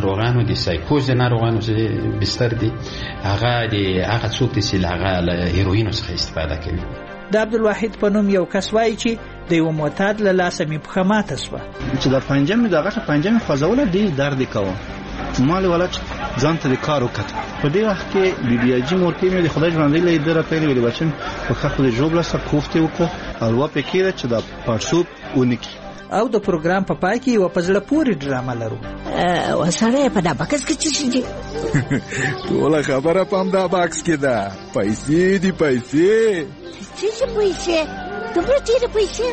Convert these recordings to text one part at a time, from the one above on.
ناروغانو د سایکوز د ناروغانو بستر دي هغه څوک دي چې هغه له هیروینو څخه استفاده کوي. د عبدالواحد په نوم یو کس وایي چې د یو معتاد له لاسه مې پښه ماته شوه چې د پنجه مې د غټه پنجه مې خوځوله ډېر درد یې کوه. مال ولا ځان ته د کار وکړ. په دې وخت کې بیبي اجي مورکې مې د خدای ژوندۍ له دره پیل ویل بچم په خپل جوړ سره کوفتي وکړ او وا پکې چې دا پړسوب ونکي. او د پروګرام په پای کې یو پزړه پوری ډرامه لرو. وسره په دا باکس کې څه شي؟ ټول خبره پام دا باکس کې ده. پیسې دي پیسې. څه پیسې؟ دومره ډېرې پیسې؟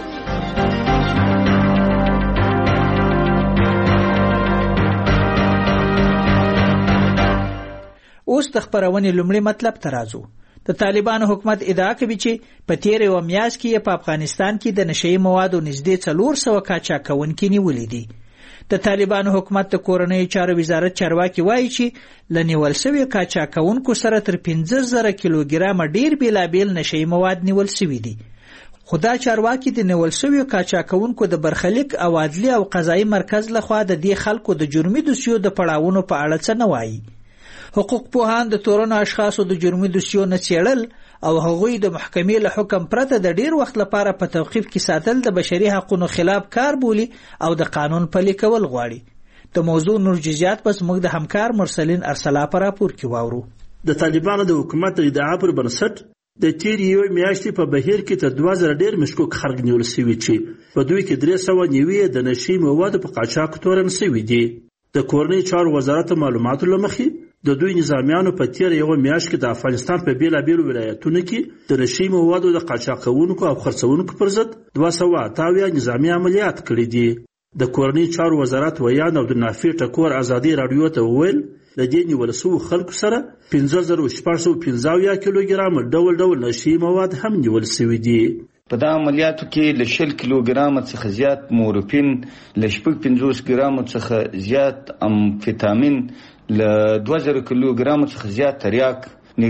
اوس د خبرونې لومړی مطلب ته راځو. د طالبانو حکومت ادعا کوي چې په تیر یو میاشت کې په افغانستان کې د نشئی موادو نږدې 400 قاچاقونکي نیولې دي. د طالبانو حکومت د کورنۍ چارو وزارت چارواکي وایي چې لنیول شوی قاچاقونکو سره تر 15000 کیلوګرام ډیر بیلابیل نشئی مواد نیول شوی دي. خدا چارواکي د نیول شوی قاچاقونکو د برخلیک او عدلی او قضایي مرکز لخوا د دې خلکو د جرمي دوسیو د پړاوونو په اړه څه نه وایي. حقوق پوهان د تورنو اشخاصو د جرمي دوسیو نه څېړل او هغوی د محکمې له حکم پرته د ډیر وخت لپاره په توقیف کې ساتل د بشري حقوقو خلاف کار بولي او د قانون پلي کول غواړي. د موضوع نور جزئیات پس موږ د همکار مرسلین ارسلا پر راپور کې واورو. د طالبانو د حکومت ادعا پر بنسټ د تیر یو میاشتې په بهیر کې تر 2000 ډیر مشکوک خلک نیول شوي چې په دوی کې 390 د نشئی موادو په قاچاق تورن شوي دي. د کورنۍ چارو وزارت معلوماتو لمخې د دوی نظامیانو په تیر یو میاشت کې د افغانستان په بیلابیلو ولایتونو کې د نشئی موادو د قاچاقونکو او خرڅونکو پر ضد 288 نظامي عملیات کړي دي. د کورنۍ چارو وزارت ویان او د نافي ټکور ازادي رادیو ته وویل د دې نیول شوو خلکو سره 15615 کیلوګرام ډول نشئی مواد هم نیول شوي دي. په دا عملیاتو کې له 10 کیلوګرام څخه زیات مورفین، له 50 ګرام څخه زیات امفیتامین، له 2000 کیلوګرام څخه زیات تریاک،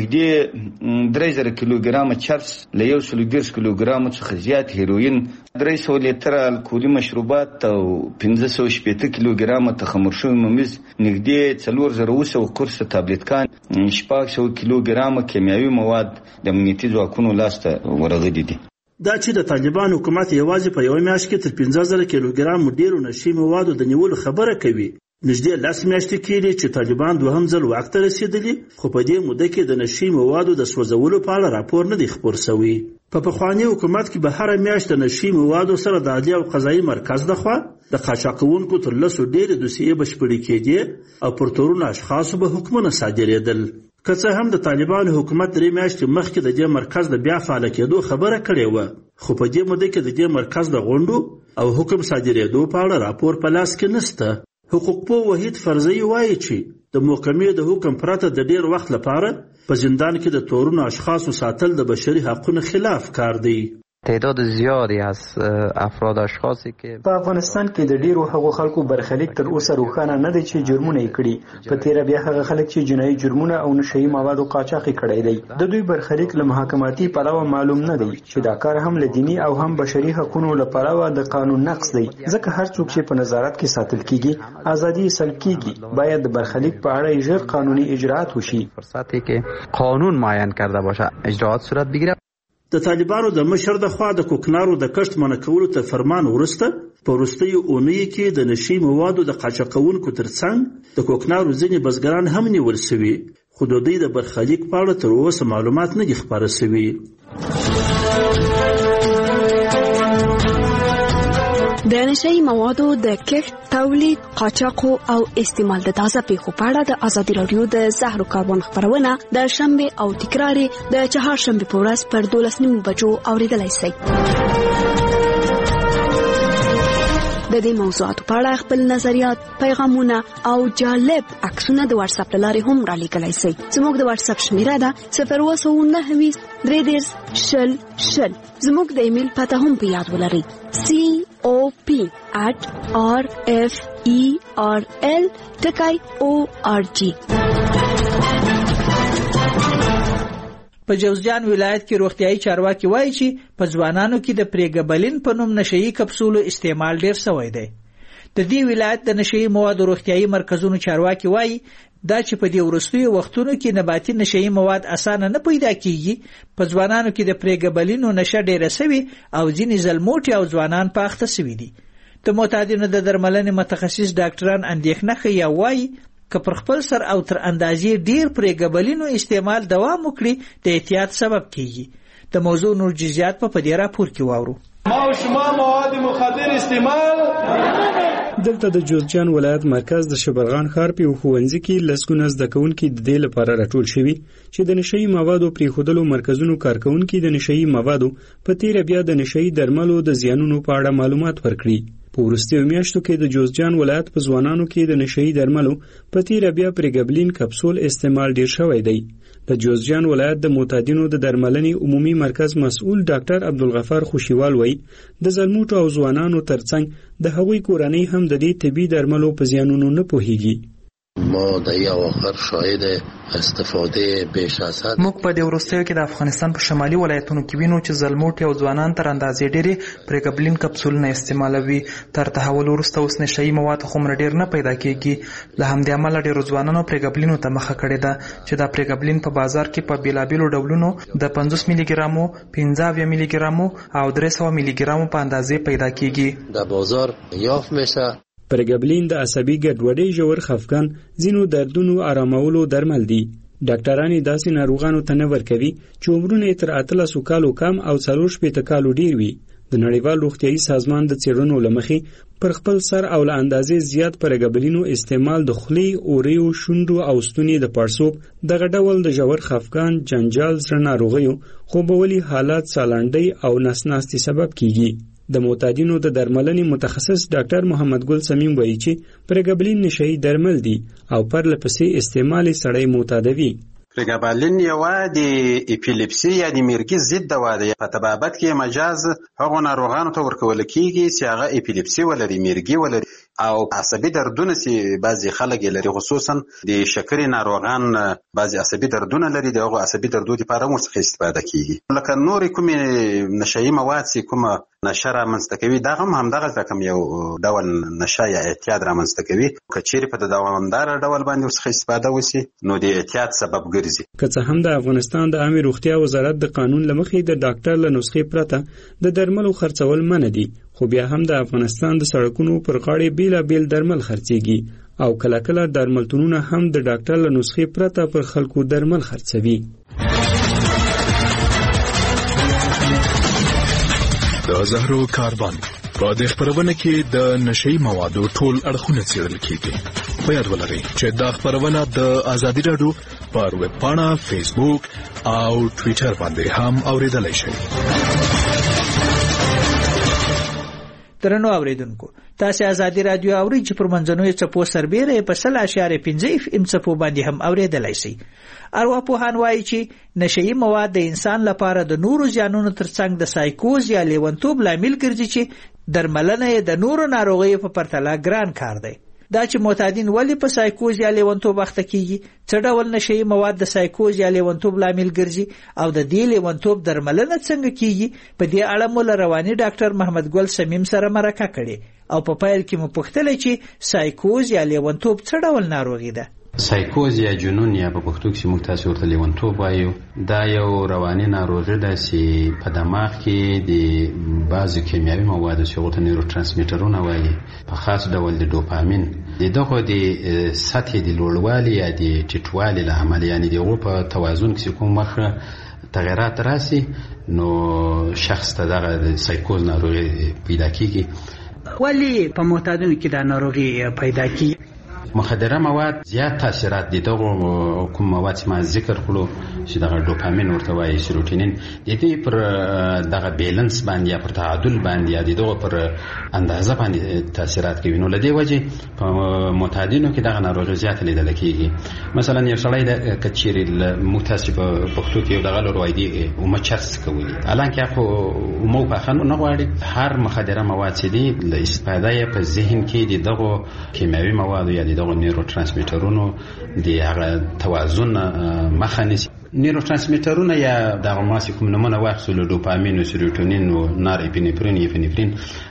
نږدې 3000 کیلوګرام چرس، له 130 کیلوګرام څخه زیات هیروین، 300 لیتره الکولي مشروبات او 580 کیلوګرام تخمر شوی ممیز، نږدې 4000 قرص تابلیتکان، 600 کیلوګرام کیمیاوي مواد د امنیتي ځواکونو لاسته ورغلي دي. دا چې د طالبان حکومت یوازې په یو میاشت کې تر 15000 کیلوګرام ډیرو نشئی موادو د نیولو خبره کوي. نږدې 10 میاشتې کېږي چې طالبان دوهم ځل واک ته رسېدلي، خو په دې موده کې د نشئی موادو د سوځولو په اړه راپور نه دی خپور شوی. په پخواني حکومت کې به هره میاشت د نشئی موادو سره د عدلیه او قضایي مرکز لخوا د قاچاقونکو تر 10 ډېرې دوسیې بشپړې کېدې او پر تورنو اشخاصو به حکمونه صادرېدل. که څه هم د طالبانو حکومت 3 میاشتې مخکې د دې مرکز د بیا فعال کېدو خبره کړې وه، خو په دې موده کې د دې مرکز د غونډو او حکم صادرېدو په اړه راپور په لاس کې نشته. حقوق پوه وحید فرزي وایي چې د محکمې د حکم پرته د ډیر وخت لپاره په زندان کې د تورنو اشخاصو ساتل د بشري حقوقو خلاف کار دی. تعداد زیادی از افراد اشخاصی که په افغانستان کې د ډیرو هغو خلکو برخلیک تر اوسه روښانه نه دی چې جرمونه یې کړي. په تیره بیا هغه خلک چې جنایي جرمونه او نشئی موادو قاچاق کړی دی، د دوی برخلیک له محاکماتي پلوه معلوم نه دی چې دا کار هم له دینی او هم بشري حقوقو له پلوه د قانون نقض دی. ځکه هر څوک چې په نظارت کې ساتل کیږي ازادي سلب کیږي. باید د برخلیک په اړه ژر قانوني اجراءات وشي. فرصتی که قانون معین کرده باشه اجراءات صورت بگیره. د طالبانو د مشر د خوا د کوکنارو د کښت منع کولو ته فرمان ورسته په وروستیو اونیو کې د نشئی موادو د قاچاقونکو ترڅنګ د کوکنارو ځینې بزګران هم نیول شوي، خو د دوی د برخلیک په اړه تر اوسه معلومات نه دي خپاره شوي. د نشئی موادو د کښت، تولید، قاچاق او استعمال د تازه پیښو په اړه د ازادي رادیو د زهرو کاروان خبرونه د شنبه او تکرار د چهارشنبه په ورځ پر 12:30 بجو اوریدلای شئ. د دې موضوعاتو په اړه خپل نظریات، پیغامونه او جالب عکسونه د واتس اپ لارې هم را لیږلی شئ. زموږ د واتس اپ شمیره ده 029 330 زموږ د ایمیل پته هم په یاد ولرئ cop@referl.org. په جوزجان ولایت کې روغتیايي چارواکي وایي چې په ځوانانو کې د پریګبلین په نوم نشئی کپسولو استعمال ډیر شوی دی. د دې ولایت د نشئی موادو روغتیايي مرکزونو چارواکي وایي دا چې په دې وروستیو وختونو کې نباتي نشئی مواد اسانه نه پیدا کیږي، په ځوانانو کې د پریګبلینو نشه ډیره سوي او ځینې زلموټي او ځوانان په اخته سوي دي. د معتادینو د درملنې متخصص ډاکټران اندېښنه ښیي او وایي که پر خپل سر او تر اندازې ډیر پریګبلینو استعمال دوام وکړي د احتیاط سبب کیږي. د موضوع نور جزئیات په دې راپور کې واورو. ما او شما مواد مخدر استعمال دلته د جوزجان ولایت مرکز د شبرغان ښار په ښوونځي کې لسګونه زده کوونکي د دې لپاره راټول شوي چې د نشئی موادو پرېښودلو مرکزونو کارکونکي د نشئی موادو په تیره بیا د نشئی درملو د زیانونو په اړه معلومات ورکړي. په وروستیو میاشتو کې د جوزجان ولایت په ځوانانو کې د نشئی درملو په تیره بیا پریګبلین کپسول استعمال ډیر شوی دی. د جوزجان ولایت د معتادینو د درملنې عمومي مرکز مسؤل ډاکټر عبدالغفار خوشیوال وایي د زلموټو او ځوانانو ترڅنګ د هغوی کورنۍ هم د دې طبي درملو په زیانونو نه پوهیږي. ما د یو اخر شاهد استفاده بیش از حد موږ په دې وروستیو کې د افغانستان په شمالي ولایتونو کې وینو چې زلموټي او ځوانان تر اندازې ډېرې پریګبلین کپسولونه استعمالوي. تر تحول وروسته اوس نشئی مواد خمر ډېر نه پیدا کیږي. له همدې امله ډېرو ځوانانو پریګبلینو ته مخه کړې ده چې دا پریګبلین په بازار کې په بیلابیلو ډولونو د 50 میلی ګرامو، 15 میلی ګرامو او 300 میلی ګرامو په اندازې پیدا کیږي. د بازار یافت میشه. پریګبلین د عصبي ګډوډۍ، ژور خفګان، ځینو دردونو آرامولو درمل دي. ډاکټران داسې ناروغانو ته نه ورکوي چې عمرونه تر 18 کالو کم او 40 کالو ډیر وي. د نړیوال روغتیايي سازمان د څېړنو لمخې پر خپل سر او له اندازې زیات پریګبلینو استعمال د خولې، اوریو، شونډو او ستوني د پړسوب، دغه ډول د ژور خفګان، جنجال، زړه ناروغیو، خوبولي حالات، سالنډۍ او نسناستي سبب کیږي. د معتادینو د درملنې متخصص ډاکټر محمد ګل سمیم وایي چې پریګبلین نشئی درمل دي او پرله پسې استعمال سړی معتادوي. پریګبلین یو د اپیلیپسي یا د مرګي ضد دوا ده. په طبابت کې مجاز هغو ناروغانو ته ورکول کیږي چې هغه اپیلیپسي ولري، مرګي ولري او عصبي دردونه چې بعضی خلک لري، خصوصا د شکرې ناروغان بعضی عصبي دردونه لري. دغه عصبي دردو لپاره ورڅخه استفاده کیږي. لکه نور کومې نشئی مواد چې کومه نشه رامنځته کوي دا هم همدغه رقم یو ډول نشه یا اعتیاد رامنځته کوي. که چیرې په دوامدار ډول باندې ورڅخه استفاده وشي نو د اعتیاد سبب ګرځي. که څه هم د افغانستان د عامه روغتیا وزارت د قانون لمخې د ډاکټر له نسخې پرته د درملو خرڅول منع دي، خو بیا هم د افغانستان د سړکونو پر غاړې بیلابیل درمل خرڅېږي او کله کله درملتونونه هم د ډاکټر له نسخې پرته پر خلکو درمل خرڅوي. د زهرو کاربن په دې خبرونه کې د نشئی موادو ټول اړخونه څېړل کیږي. په یاد ولرئ چې دا خبرونه د ازادي راډیو پر ویب پاڼه، فیسبوک او ټویټر باندې هم اوریدلای شئ. درنو اوریدونکو، تاسو ازادي رادیو اورئ چې پر منځنوي چپو سربېره په 0.5 FM چپو باندې هم اوریدلای شئ. ارواپوهان وایي چې نشئی مواد د انسان لپاره د نورو زیانونو ترڅنګ د سایکوز یا لیونتوب لامل ګرځي چې درملنه یې د نورو ناروغیو په پرتله ګران کار دی. دا چې معتادین ولې په سایکوز یا لیونتوب اخته کیږي، څه ډول نشئی مواد د سایکوز یا لیونتوب لامل ګرځي او د دې لیونتوب درملنه څنګه کیږي، په دې اړه مو له رواني ډاکټر محمد ګل سمیم سره مرکه کړې او په پیل کې مو پوښتنه چې سایکوز یا لیونتوب څه ډول ناروغي ده. سایکوز یا جنون یا په پښتو کې موږ تاسو ورته لیونتوب وایو، دا یو رواني ناروغي ده چې په دماغ کې د بعضو کیمیاوي موادو چې ورته نیورو ترانسمیټرونه وایي، په خاص ډول د ډوپامین دغه د سطحې د لوړوالي یا د ټیټوالي له امله، یعنی دغه په توازن کې کوم مخه تغیرات راسي نو شخص ته دغه سایکوز ناروغي پیدا کیږي. ولی په معتادینو کې دا ناروغي پیدا کیږي؟ مخدره مواد زیات تاثیرات دي. دغه کوم مواد چې ما ذکر کړو چې دغه ډوپامین ورته وایي، سیروټونین، د دې پر دغه بیلانس باندې یا پر تعادل باندې یا دغه پر اندازه باندې تاثیرات کوي. نو لدې وجه په معتادینو کې دغه ناروغي زیات لیدل کیږي. مثلا یو سړی د کچيري متاسف په پښتو کې دغه لوروایدي او مچرس کوي، الانکه خو مو په خنو نه غواړي. هر مخدره مواد چې دي د استفاده په ذهن کې دغه کیمیاوي مواد یا دغه نیورو ترانسمیټرونو د هغه توازن مخه نیسي. نیورو ترانسمیټرونه یا دغه ماسي کوم نمونه واخلو، ډوپامین او سیروټونین او نار اپینفرین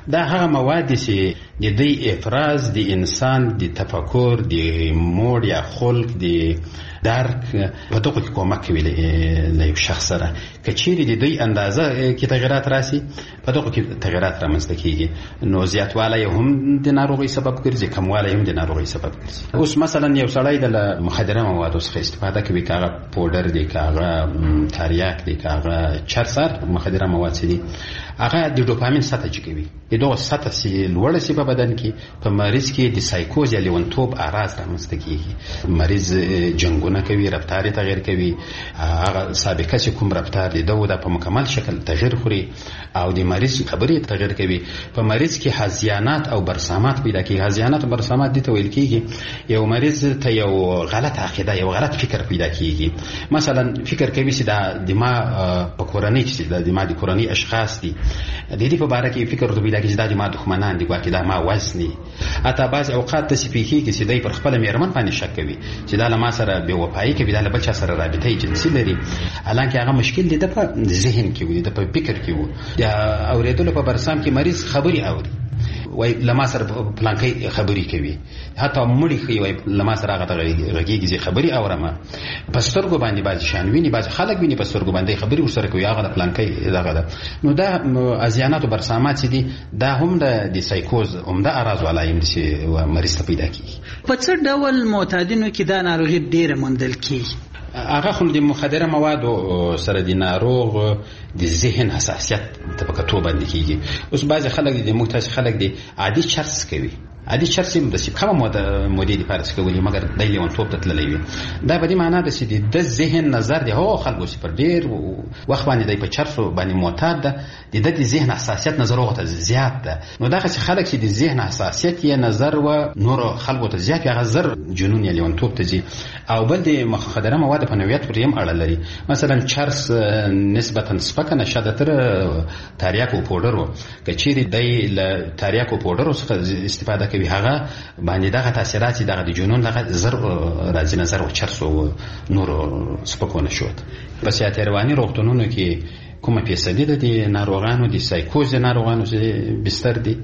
دا هغه مواد دي چې د دې افراز د انسان د تفکر د موډ یا خلق د درک په دغه کې کومک کوي له یو شخص سره که چیرې د دوی اندازه کې تغیرات راسي په دغه کې تغیرات رامنځته کیږي نو زیاتوالی هم د ناروغۍ سبب ګرځي کموالی هم د ناروغۍ سبب ګرځي. اوس مثلا یو سړی د مخدره موادو څخه استفاده کوي که هغه پودر دی که هغه تریاک دی که هغه چرسر مخدره مواد دي هغه د ډوپامین سطح چکوي دغه سطح چې لوړه شي په بدن کې په مریض کې د سایکوز یا لیونتوب اعراض رامنځته کیږي. مریض جنګونه کوي رفتار تغییر کوي هغه سابقه چې کوم رفتار دی دا په مکمل شکل تغییر خوري او د مریض خبرې تغییر کوي. په مریض کې هذیانات او برسامات پیدا کیږي. هذیانات او برسامات دي ته ویل کیږي یو مریض ته یو غلط عقیده یو غلط فکر پیدا کیږي. مثلا فکر کوي چې د دماغ په کورنۍ کې د دماغ د کورنۍ اشخاص دي د دې په اړه کې فکر ورته پیدا کیږي چې د ما دښمنان دي واکې دا ما وزني. حتی بعض اوقات ته سپیکي کې چې دای پر خپل میرمن باندې شک کوي چې دا ما سره به وفایي کوي دا بل چا سره رابطه جنسي لري حالانکه هغه مشکل دی د په ذهن کې وي د په فکر کې وي. یا اوریدل په برسام کې مریض خبري اوري وای لما سره پلانکې خبري کوي حتی مړی خي وای لما سره هغه غږیږي چې خبري اورم پسترګو باندې باز شانویني باز خلک ویني پسترګو باندې خبري ورسره کوي هغه پلانکې دغه ده. نو دا ازیانات او برسامات دي دا هم د سایکوز هم د اراز ولایم چې مریض ته پیدا کیږي. په څه ډول معتادینو کې دا ناروغي ډیره موندل کیږي؟ هغه خو د مخدره موادو سره د ناروغ د ذهن حساسیت په کتو باندې کیږي. اوس بعض خلک د مختلف خلک دي عادي چرس کوي عادي چرس هم د کومه مودې لپاره کوي مګر د لیونتوب ته تللی وي. دا به د معنا د چې د ذهن نظر دی هو خلکو چې پر ډیر وخت باندې د په چرسو باندې معتاد ده د ذهن حساسیت نظر وغته زیات ده. نو دا چې خلک چې د ذهن حساسیت یې نظر و نور خلکو ته زیات هغه زر جنون یا لیونتوب ته ځي. او بل د مخدره مواد په نوعیت پرې هم اړه لري. مثلا چرس نسبتا سپکه نشه ده تر تریاک او پودر کچېری د تریاک او پودر څخه استفاده کوي هغه باندې دغه تاثیرات دغه د جنون دغه زر راځي نظر او چرس او نور سپکونه شوت. بس یا تیروانی روغتونونو کې کومه فیصدي د ناروغانو د سایکوز ناروغانو چې بستر دي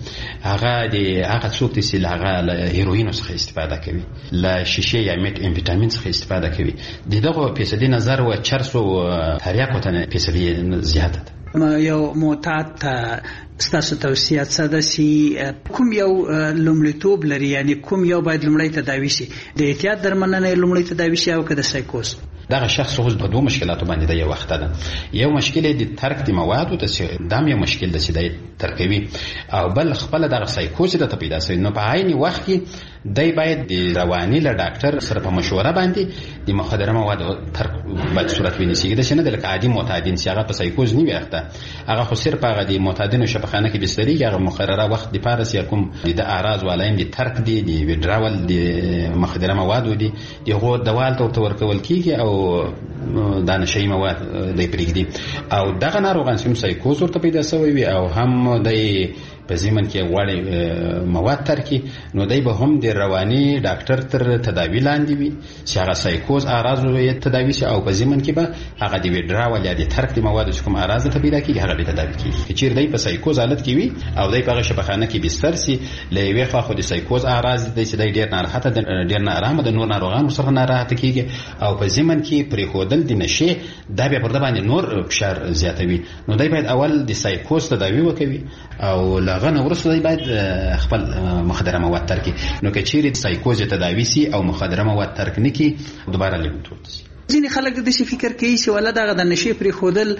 هغه څوک چې هغه هیروین څخه استفاده کوي لا شیشه یا میت امفیتامین څخه استفاده کوي دغه فیصدي نظر او چرس او تریاک ته فیصدي زیاته ده. یو معتاد ستاسو توصیه څه ده چې کوم یو لومړیتوب لري یعنی کوم یو باید لومړی تداوی شي د احتیاط درملنه لومړی تداوی شي او که د سایکوز؟ دغه شخص خو په دوه مشکلاتو باندې د یو وخت ده. یو مشکل د ترک د موادو د دام یو مشکل د چې د ترکوي او بل خپل دغه سایکوز د پیدا سي. نو په عین وخت کې دای باید د رواني له ډاکټر سره په مشوره باندې د مخدره موادو ترک باید صورت ونیسي. د شنه د عادي معتادین چې هغه په سایکوز نه ویخته هغه خو صرف هغه د معتادینو شفاخانه کې بستري هغه مقرره وخت د پارس یا کوم د اعراض ولایم د ترک دي د وډراول د مخدره موادو دي دغه دوال ته ورکول کیږي او دا نشي مواد د پرېږدي او دغه ناروغان چې سایکوز ورته پیدا شوی وي او هم د په ځمن کې غوړې مواد ترکي نو دای به هم د رواني ډاکټر تر تداوی لاندې وي چې هغه سایکوز اعراض یې تداوی شي او په ځمن کې به هغه د وډراول یا د ترک د مواد چې کوم اعراض ته پیدا کیږي هغه به تداوی کیږي. چې دای په سایکوز حالت کې وي او دای په شفاخانه کې بستر سي لوي خو د سایکوز اعراض د چې ډیر ناراحت ډیر نارامه د نور ناروغانو سره ناراحت کیږي او په ځمن کې پرې خودل د نشه دا به پر د باندې نور فشار زیاتوي. نو دای باید اول د سایکوز تداوی وکوي او لغنه ورسره دی باید خپل مخدره مواد ترکي. نو که چیرې سایکوز تداوی سي او مخدره مواد ترک نکي دوباره لیونتوب سي. ځینې خلک د شي فکر کوي چې ولا دغه د نشي پرې خودل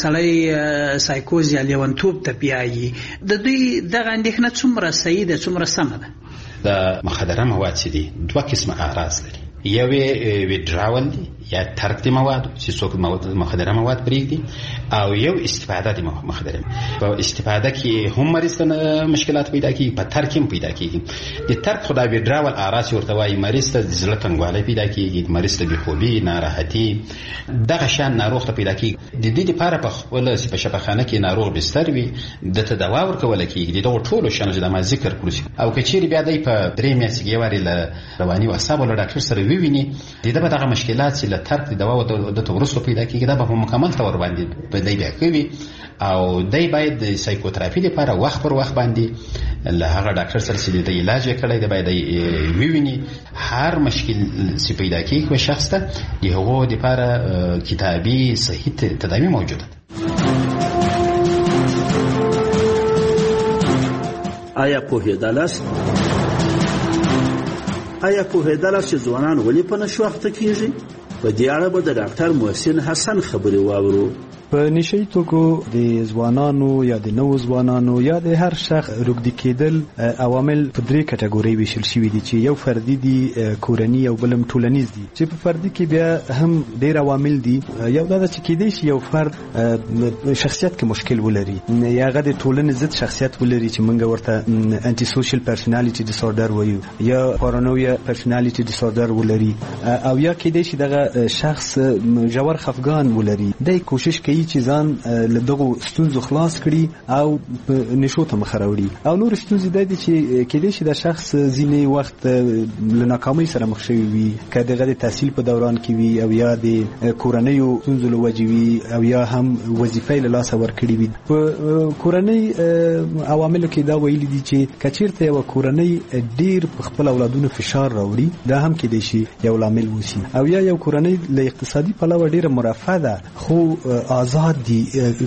سړی سایکوز یا لیونتوب ته پیایي. د دوی دغه اندېښنه څومره صحیح ده څومره سمه ده؟ د مخدره مواد چې دي دوه قسمه اعراض لري. یو وډراول دي یا ترک د مواد چې څوک مخدره مواد پرېږدي او یو استفاده د مخدره. په استفاده کې هم مریض ته مشکلات پیدا کیږي په ترک هم پیدا کیږي. د ترک خدای وډراول اعراض ورته وایي مریض ته زړه تنګوالی پیدا کیږي مریض ته بېخوبي ناراحتي دغه شان ناروغ ته پیدا کیږي. د دې لپاره په خپل په شفاخانه کې ناروغ بستر وي د ته دوا ورکول کیږي دغه ټولو شان چې د ما ذکر کړو او که چیرې بیا د په درې میاشتې واري له رواني او اعصابو له ډاکټر سره وویني د دغه مشکلات چې له ترک د دوا او د تورستو پیدا کیږي دا په مکمل تور باندې په دی بیا کوي او دای باید د سایکوتراپي لپاره وخت پر وخت باندې له هغه ډاکټر سره چې د علاج کړی دی باید وویني هر مشکل چې پیدا کیږي په شخص ته د هغو لپاره کتابي صحیح تداوی موجوده ده. آیا پوهېدلاست چې ځوانان ولې په نشو اخته کیږي؟ په دې اړه به د ډاکټر محسن حسن خبرې واورو. په نشئی توکو د ځوانانو یا د نوو ځوانانو یا د هر شخص روږدي کېدل عوامل په درې کټګورۍ ویشل شوي دي چې یو فردي دي، کورني او بلم ټولنیز دي. چې په فردي کې بیا هم ډېر عوامل دي. یو دا چې کېدای شي یو فرد شخصیت کې مشکل ولري یا هغه د ټولنې ضد شخصیت ولري چې موږ ورته انټي سوشل پرسنالټي ډیساردر وایو یا پارانویا پرسنالټي ډیساردر ولري او یا کېدای شي دغه شخص ژور خفګان ولري. د کوشش کوي چې ځان له دغو ستونزو خلاص کړي او نشو ته مخ راوړي. او نور ستونزې د دې چې کېدای شي د شخص ځینې وخت له ناکامۍ سره مخ شوی وي، که دغه د تحصیل په دوران کې وي او یا د کورنیو ستونزو له وجې وي او یا هم وظیفې له لاسه ورکړي وي. په کورنۍ عواملو کې دا ویلي دي چې که چېرته یوه کورنۍ ډېر په خپل اولادونو فشار راوړي دا هم کېدای شي یو لامل وشي. او یا یو کورنۍ له اقتصادي پلوه ډېره مرفه ده خو آزاد دي،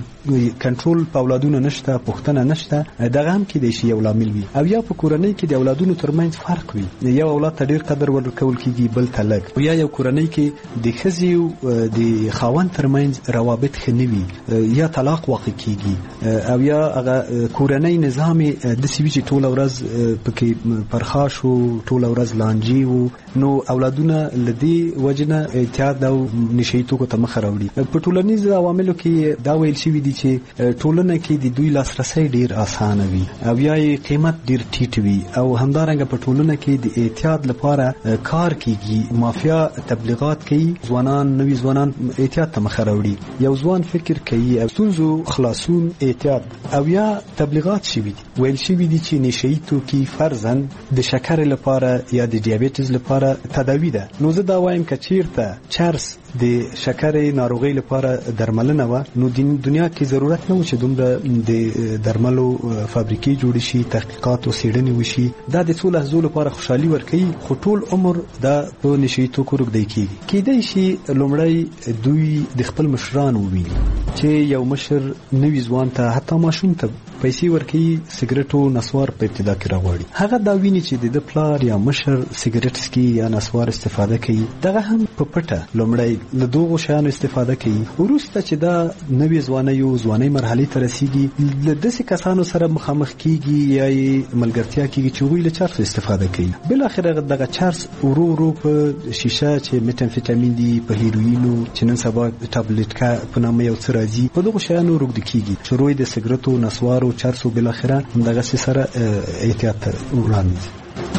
کنټرول په اولادونو نشته، پوښتنه نشته، دغه هم کېدای شي یو لامل وي. او یا په کورنۍ کې د اولادونو ترمنځ فرق وي، یو اولاد ته ډېر قدر ورکول کېږي بل ته لږ. او یا یو کورنۍ کې د ښځې او د خاوند ترمنځ روابط ښه نه وي یا طلاق واقع کېږي. او یا هغه کورنۍ نظام داسې وي چې ټوله ورځ پکې پرخاش و، ټوله ورځ لانجې و، نو اولادونه له دې وجې نه اعتیاد او نشهیي توکو ته مخه راوړي. په ټولنیز عواملو کې دا ویل شوي دي چې ټولنه کې د دوی لاسرسی ډیر اسانه وي او یا قیمت ډیر ټیټ وي او همدارنګه په ټولنه کې د احتیاط لپاره کار کیږي. مافیا تبلیغات کوي، ځوانان نوي ځوانان احتیاط ته مخه راوړي. یو ځوان فکر کوي ستونزو خلاصون احتیاط او یا تبلیغات شوي دي. ویل شوي دي چې نشهیي توکي فرضاً د شکر لپاره یا د دیابیټس لپاره تداوی ده. نو زه دا وایم که چیرته چرس د شکر ناروغۍ لپاره درملنه و نو دنیا کې ضرورت نه و چې دومره د درملو فابریکې جوړې شي، تحقیقات او څېړنې وشي. دا د څو لحظو لپاره خوشحالي ورکوي خو ټول عمر دا په نشهیي توکو روږدی کېږي. کېدای شي لومړی دوی د خپل مشران وویني چې یو مشر نوي ځوان ته حتی ماشوم ته پیسې ورکوي سګرټو نسوار په ابتدا کې راغواړي. هغه دا ویني چې د پلار یا مشر سګرټ څکي یا نسوار استفاده کوي، دغه هم په پټه لومړی له دغو شیانو استفاده کوي. وروسته چې دا نوې ځوانۍ مرحلې ته رسیږي له داسې کسانو سره مخامخ کیږي یا ملګرتیا کیږي چې هغوی له چرس استفاده کوي. بالاخره دغه چرس ورو ورو په شیشه چې میتامفیتامین دي، په هیروینو چې نن سبا ټابلیټکا په نامه یو څه راځي، په دغو شیانو روږدي کیږي. شروع د سګرټو نسوارو چرسو بالاخره دغه سره احتیاط ته وړاندې.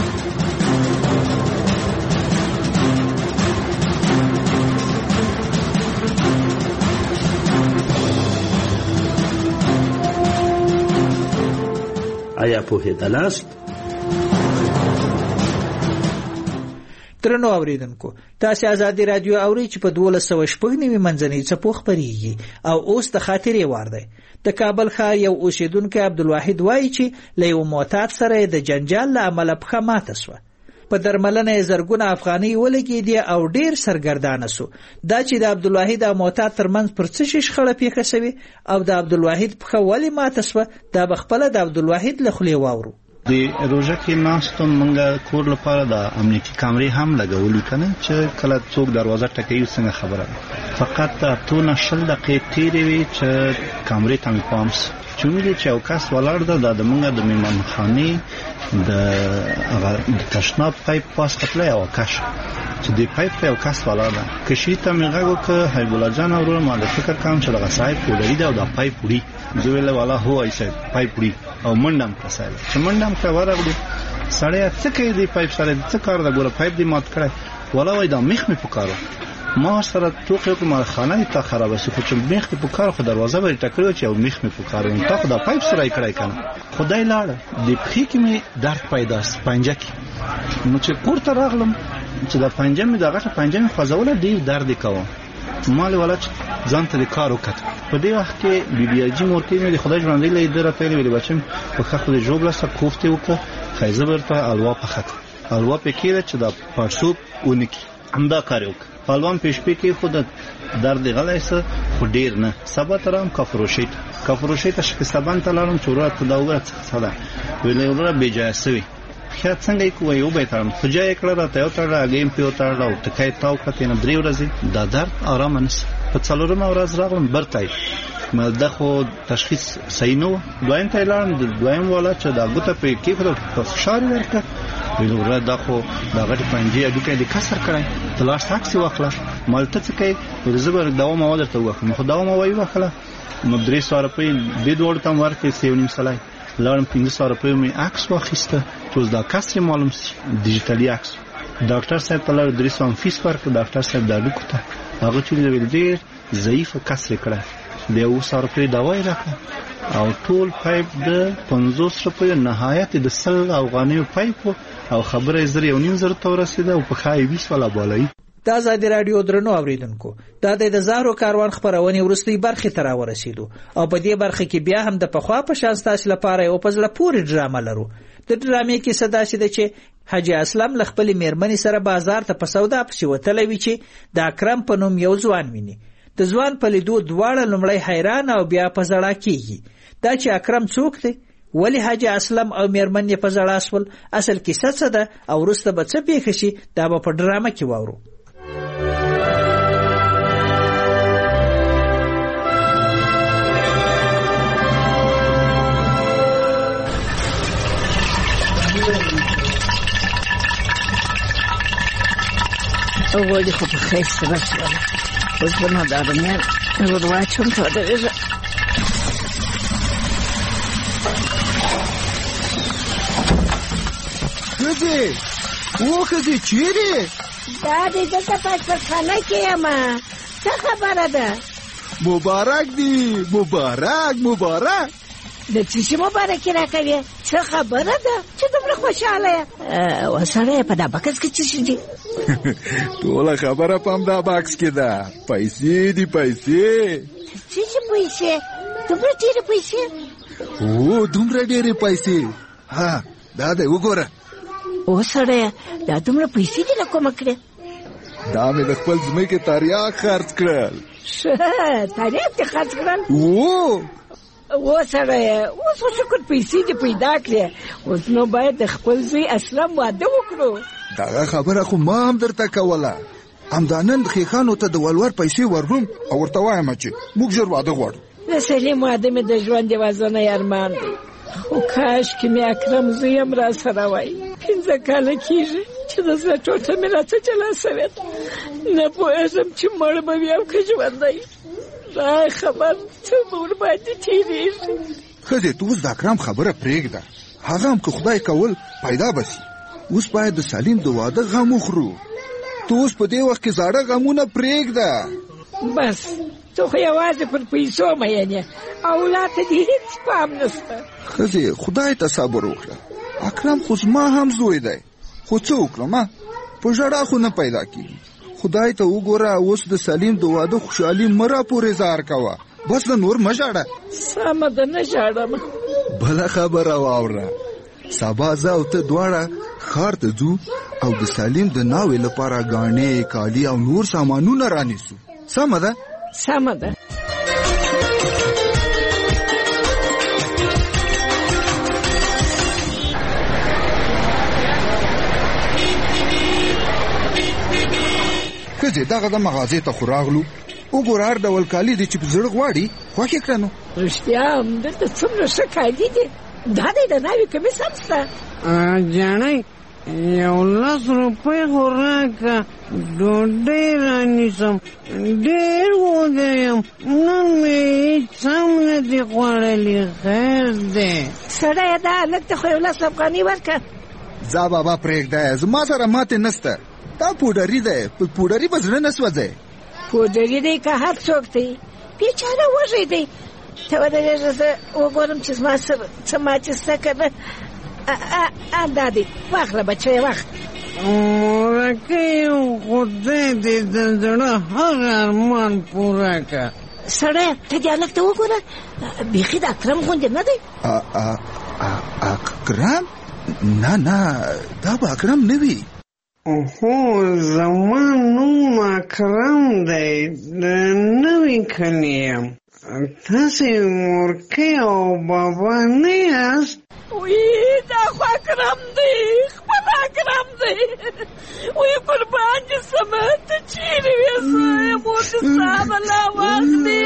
آیا پوهېدلاست؟ درنو اوریدونکو، تاسو آزادي رادیو اورئ چې په 1290 منځنۍ څپو خپرېږي او اوس د خاطرې وار دی. د کابل ښار یو اوسیدونکی عبدالواحد وایي چې له یو معتاد سره د جنجال له امله پښه ماته سوه. په درملنه یې زرګونه افغانۍ ولګېدې او ډېر سرګردانه سو. دا چې د عبدالواحد او معتاد ترمنځ پر څه شي شخړه پیښه سوې او د عبدالواحد پښه ولې ماته سوه، دا به خپله د عبدالواحد له خولې واورو. د روژه کې ناستو موږ کور لپاره د امنیتي کامرې هم لګولې کنه چې کله څوک دروازه ټکوي څنګه خبره. فقط اتونه 20 دقیقې تیرې وي چې کامرې ته مې پام سو چې ویل چې یو کس ولاړ ده د موږ د میمانخانې د تشناب پایپ پاس خپله یو کش چې د پایپ ته یو کس ولاړ ده. کشي ته مې غږ وکړ حبیب الله جان وروره ما د فکر کوم چې دغه صاحب پولري ده او دا پایپ وړي. زه ویل والا هو ای صاحب پایپ وړي او منډم کړه صاحب چې منډم کړه ورغلو سړی څه کوي دی پایپ سره څه کار ده ګوره پایپ دی مات کړی والا وای دا میخ مې پکارو ما سره ټوکې وکړم خانه تا خرابه شي خو چې میخ مې پکارو خو دروازه به یې ټکړی چې یو میخ مې پکارو تا خو دا پایپ سره یې کړی کنه خدای لاړه د پښې کې مې درد پیدا ست پنجه کې. نو چې کور ته راغلم چې د پنجه مې د غټه پنجه مې خوځوله ډېر درد یې کوه. ما ویل چې ځان ته د کار وکړ. په دې وخت کې بی جی مورکې مې د خدای ژوندۍ له در په ویل بچم په خخ د جوب لاسه کوفته وکړه خایزه ورته الوا پخت الوا په کې چې د پړسوب ونکي همدا کار وکړ. پهلوان پېشپې کې خود درد غلایسه خو ډیر نه. سبا ترام کفروشیت شکستبان ته لاړم چې ورته تداوګه څه ویلې ورته بیجاسوي خیا څنګه کوی یو به ترم خجای کړه راته یو تر اگیم پیو تر لاو تکای تاو کته نه 3 ورځې دا درد آرام نس. په څلورم ورځ راغلم برتای مې د خو تشخیص صحیح نو. دویم ته لاړم د دویم والا چې دا ګوته په کې په فشار ورکړه ویل ورته دا خو دا غټ پنجې اډوکې د کسر کړای تلاش تاکسي واخله مالته څه کوي زبر دوا ما ورته وخم خو دوا ما وای واخله نو 300 روپۍ د دوړ تم ورکې 7.5 سلای لارم 500 روپۍ مې عکس واخیسته چې دا کسر معلوم شي ډیجیټالي عکس. ډاکټر صاحب په لار 300 فیس ورک. ډاکټر صاحب دا لوکته هغه چې ویل ډیر ضعیف کسر کړه د 100 روپۍ دوا یې راکړه او ټول پایپ د 50 روپۍ نهایت د 100 افغانیو پایپ او خبره زر یو نیم زر ته ورسیده او په خای 20 والا بالای. د آزادي رادیو درنو اوریدونکو د زهرو کاروان خبرونه ورستي برخه تر ورسېدو او په دې برخه کې بیا هم د پخوا په شان تاسو لپاره یو پزله پوری ډرامه لرو. د ډرامې کې صدا شي چې حاجی اسلم ل خپل میرمنې سره بازار ته په سودا پسې وتلی وی چې د اکرم په نوم یو ځوان ویني. د ځوان په لیدو دواړه لمړی حیران او بیا په زړه کېږي دا چې اکرم څوک دی ولی حاجی اسلم او میرمن په زړه اسول اصل کیسه څه ده او ورسته به څه پیښ شي دا به په ډرامه کې واورو. اولی خو په خیسته رسوله اوس به نو دا بمیان ورواچم تا درېږه ښځې و ښځې چیرې دا دی دلته په اشپزخانه کې یم څه خبره ده مبارک دی مبارک د څه شي مبارکي راکوې څه خبره ده چې دومره خوشحاله یې وسړی په دا بکس کې څه شي دي ټوله خبره په همدا بکس کې ده پیسې دي پیسې څه شي پیسې دومره ډېرې پیسې او دومره ډېرې پیسې ها دا دی وګوره وسړی دا دومره پیسې دي له کومه کړې دا مې د خپل ځمکې تریاک خرڅ کړل ښه تریاک دې خرڅ کړل وسړی اوس خو شکر پیسې دې پیدا کړې اوس نو باید د خپل زوی اسلم واده وکړو دغه خبره خو ما هم درته کوله همدا نن خیخانو ته د ولور پیسې ورهم او ورته وایم چې موږ ژر واده غواړو د سلیم واده مې د ژوند یوازینی ارمان دی خو کاشکې مې اکرم زوی هم را سره وای 15 کاله کېږي چې د زړه ټوټه مې راته جلا سوې ده نه پوهېږم چې مړ به وي او که ژوندی دا خبر څه به ورباندې تېرېږي ښځې ته اوس د اکرم خبره پرېږده هغه هم که خدای کول پیدا به شي اوس باید د سلیم د واده غم وخورو ته اوس په دې وخت کې زاړه غمونه پرېږده بس ته خو یوازې پر پیسو مین یې اولاد ته دې هېڅ پام نشته ښځې خدای ته صبر وکړه اکرم خو زما هم زوی دی خو څه وکړم په ژړا خو نه پیدا کېږي خدای ته وګوره اوس د سلیم د واده خوشحالي مه راپورې زار کوه بس د نور مه ژاړه سمه ده نه ژاړم بله خبره واوره سبا زه او ته دواړه ښار ته ځو او د سلیم د ناوې لپاره ګاڼې کالي او نور سامانونه رانیسو سمه ده سمه ده ښځې دغه د مغازې ته خو راغلو وګوره هر ډول کالي دي چې په زړه غواړي خوښ یې کړه نو رښتیا همدلته څومره ښه کالي دي دا دی د ناوې کمیس هم شته جانۍ 11 روپۍ خو راکړه ډوډۍ رانیسم ډېر وږی یم نن مې هېڅ هم نه دي خوړلي خیر دی سړیه دا هلک ته خو 11 افغانۍ ورکړه ځه بابا پرېږده زما سره ماتې نشته دا پوډري دی په پوډري به زړه نه سوځی پوډري دی که هر څوک دی بیچاره وږی دی ته ودرېږه زه وګورم چې زما څه ماتې شته که نه دا دی واخله بچیه واخله مورکه یو خدای دې د زړه هغه ارمان پوره که. سړی ته دې هلک ته وګوره، بیخي د اکرم غوندې نه دی. اکرم؟ نه دا به اکرم نه وي. هو زما نوم اکرم دی، د نوي کلي یم. تاسې مورکۍ او بابا نه یاست؟ وی دا خو اکرم دی، خپل اکرم دی. وی قربان دې سمه، ته چیرې وې؟ زه یم مور دې ستا بلا واخلي.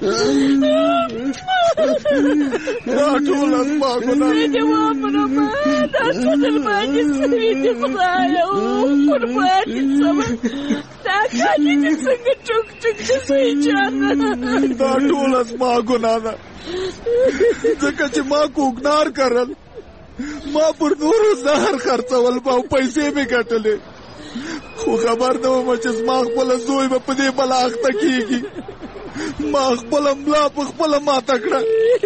دا ټوله زما ګناه زه دې ومرمه، دا څه در باندې سوي دي خدایه، قربان دې سمه. دا کالي دې څنګه ټوک ټوک دې زوی جانه. دا ټوله زما ګناه ده، ځکه چې ما کوکنار کرل، ما پر نورو زهر خرڅول او پیسې مې ګټلې، خو خبر نه وم چې زما خپله زوی به په دې بلا اخته کېږي. ما خپله ملا په خپله ماته کړه.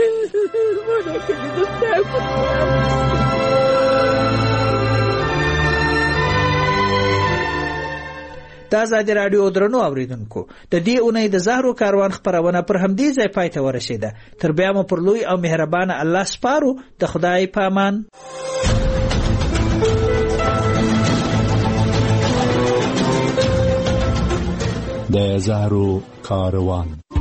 د ازادي راډیو درنو اوریدونکو، د دې اونۍ د زهرو کاروان خپرونه پر همدې ځای پای ته ورسېده. تر بیا مو پر لوی او مهربانه الله سپارو. د خدای په امان. د زهرو کاروان.